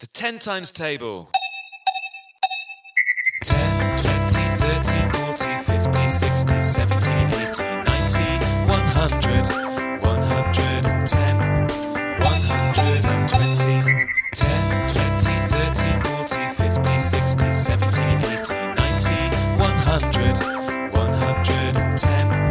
The 10 times table. 10, 20, 30, 40, 50, 60, 70, 80, 90, 100, 110, 120. 10, 20, 30, 40, 50, 60, 70, 80, 90, 100, 110.